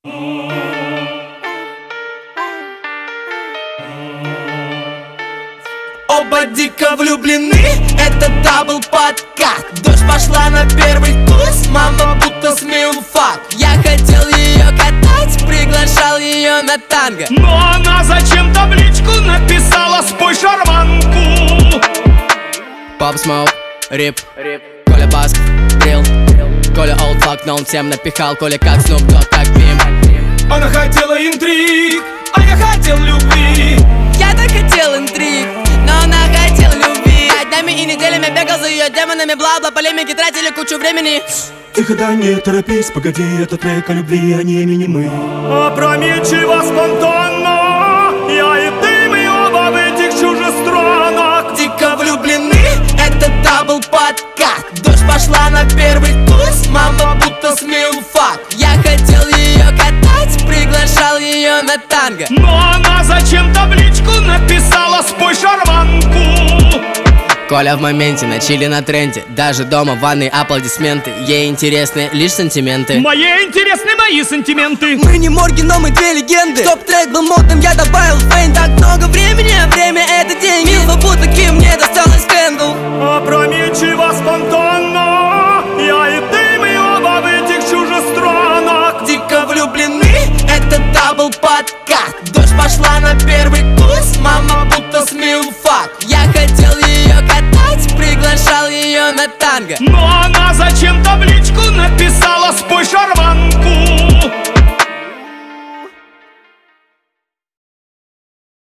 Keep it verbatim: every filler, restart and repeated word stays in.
Оба дико влюблены, это дабл подкат. Дождь пошла на первый туз, мама будто смилфак. Я хотел ее катать, приглашал ее на танго, но она зачем табличку написала: спой шарманку. Pop Smoke, Рип, Коля Басков, Дрил, Коля олдфак, но он всем напихал. Коля как Снуп Дог, как Пим. Она хотела интриг, а я хотел любви. Я так хотел интриг, но она хотела любви. Днями и неделями бегал за ее демонами, бла-бла, полемики, тратили кучу времени. Тихо, да не торопись, погоди, это трек о любви, а не минимы. Опрометчиво, спонтанно, я и ты, мы оба в этих чужестранах. Дико влюблены, это дабл подкат. Дождь пошла на первый туз, мама будто смилфак. Я хотел ее катать, приглашал ее на танго, но она зачем табличку написала: спой шарманку. Коля в моменте, на чили, на тренде. Даже дома в ванной аплодисменты. Ей интересны лишь сантименты. Мои интересны мои сантименты. Мы не морги, но мы две легенды. Чтоб трек был модным, я добавил фейн. Так много времени, а время это деньги. Милфа будто Ким, мне досталось скандал. Опрометчиво, спонтанно, я и ты, мы оба в этих чужестранах. Дико влюблены, это дабл подкат. Дождь пошла на первый